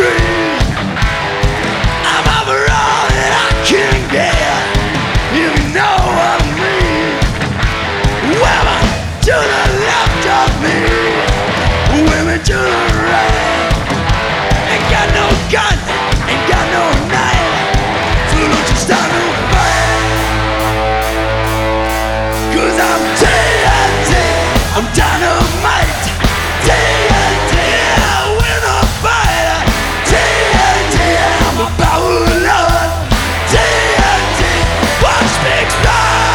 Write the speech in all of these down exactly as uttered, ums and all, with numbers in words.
street. I'm over all that I can get, if you know what I mean. Women to the left of me, women to the right. Ain't got no gun, ain't got no knife, so don't you start no fight. Cause I'm T N T, I'm dynamite. T N T, I win a fight. T N T, I'm a power lord. T N T, watch me explode.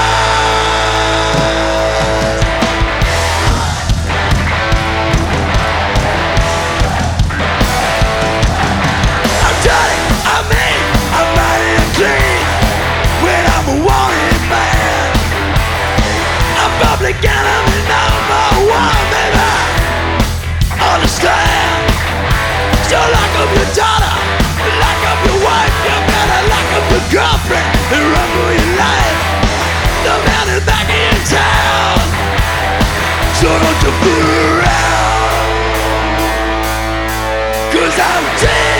I'm dirty, I'm mean, I'm mighty and clean. When I'm a wanted man, I'm public enemy number one, baby. Understand? So lock up your daughter, lock up your wife. You better lock up your girlfriend and run for your life. The man is back in town, so don't you fool around. Cause I'm dead.